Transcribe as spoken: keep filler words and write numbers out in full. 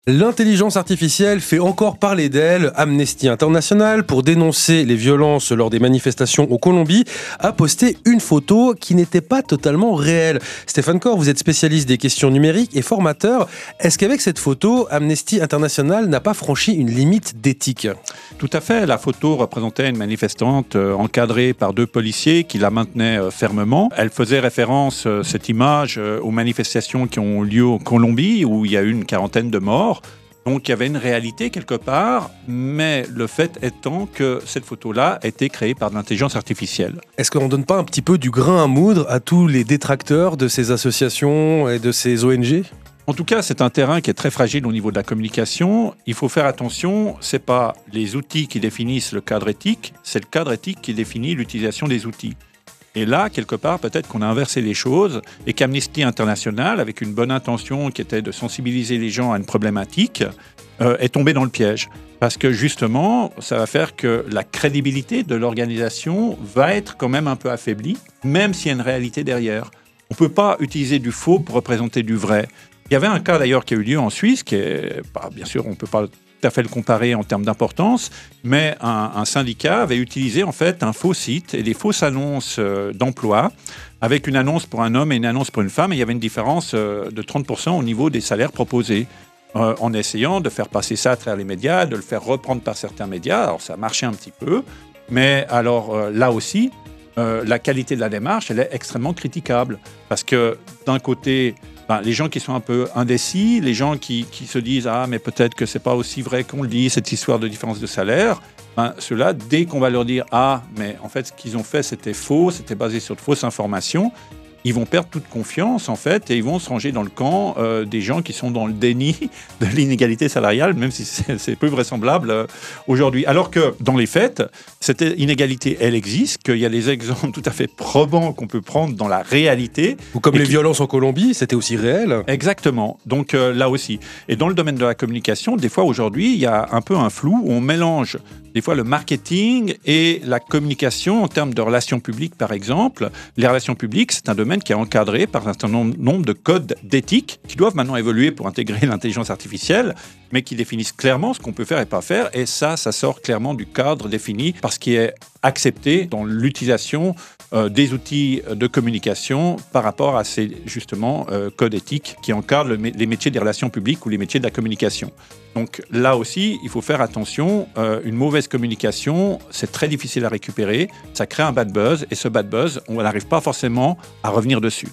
L'intelligence artificielle fait encore parler d'elle. Amnesty International, pour dénoncer les violences lors des manifestations en Colombie, a posté une photo qui n'était pas totalement réelle. Stéphane Cor, vous êtes spécialiste des questions numériques et formateur. Est-ce qu'avec cette photo, Amnesty International n'a pas franchi une limite d'éthique ? Tout à fait. La photo représentait une manifestante euh, encadrée par deux policiers qui la maintenaient euh, fermement. Elle faisait référence, euh, cette image, euh, aux manifestations qui ont lieu en Colombie, où il y a eu une quarantaine de morts. Donc il y avait une réalité quelque part, mais le fait étant que cette photo-là a été créée par de l'intelligence artificielle. Est-ce qu'on ne donne pas un petit peu du grain à moudre à tous les détracteurs de ces associations et de ces O N G ? En tout cas, c'est un terrain qui est très fragile au niveau de la communication. Il faut faire attention, ce n'est pas les outils qui définissent le cadre éthique, c'est le cadre éthique qui définit l'utilisation des outils. Et là, quelque part, peut-être qu'on a inversé les choses et qu'Amnesty International, avec une bonne intention qui était de sensibiliser les gens à une problématique, euh, est tombé dans le piège. Parce que justement, ça va faire que la crédibilité de l'organisation va être quand même un peu affaiblie, même s'il y a une réalité derrière. On ne peut pas utiliser du faux pour représenter du vrai. Il y avait un cas d'ailleurs qui a eu lieu en Suisse, qui est, bah, bien sûr, on ne peut pas tout à fait le comparer en termes d'importance, mais un, un syndicat avait utilisé en fait un faux site et des fausses annonces euh, d'emploi avec une annonce pour un homme et une annonce pour une femme, et il y avait une différence euh, de trente pour cent au niveau des salaires proposés, euh, en essayant de faire passer ça à travers les médias, de le faire reprendre par certains médias. Alors ça marchait un petit peu, mais alors euh, là aussi, euh, la qualité de la démarche, elle est extrêmement critiquable, parce que d'un côté, ben, les gens qui sont un peu indécis, les gens qui, qui se disent « Ah, mais peut-être que ce n'est pas aussi vrai qu'on le dit, cette histoire de différence de salaire ben, », ceux-là, dès qu'on va leur dire « Ah, mais en fait, ce qu'ils ont fait, c'était faux, c'était basé sur de fausses informations », ils vont perdre toute confiance, en fait, et ils vont se ranger dans le camp euh, des gens qui sont dans le déni de l'inégalité salariale, même si c'est, c'est peu vraisemblable euh, aujourd'hui. Alors que, dans les faits, cette inégalité, elle existe, qu'il y a des exemples tout à fait probants qu'on peut prendre dans la réalité. Ou comme les qui... violences en Colombie, c'était aussi réel. Exactement. Donc euh, là aussi. Et dans le domaine de la communication, des fois, aujourd'hui, il y a un peu un flou où on mélange des fois le marketing et la communication en termes de relations publiques, par exemple. Les relations publiques, c'est un domaine qui est encadré par un certain nombre de codes d'éthique qui doivent maintenant évoluer pour intégrer l'intelligence artificielle, mais qui définissent clairement ce qu'on peut faire et pas faire. Et ça, ça sort clairement du cadre défini par ce qui est accepté dans l'utilisation euh, des outils de communication par rapport à ces, justement, euh, codes éthiques qui encadrent le, les métiers des relations publiques ou les métiers de la communication. Donc là aussi, il faut faire attention. Euh, une mauvaise communication, c'est très difficile à récupérer. Ça crée un bad buzz et ce bad buzz, on n'arrive pas forcément à revenir dessus.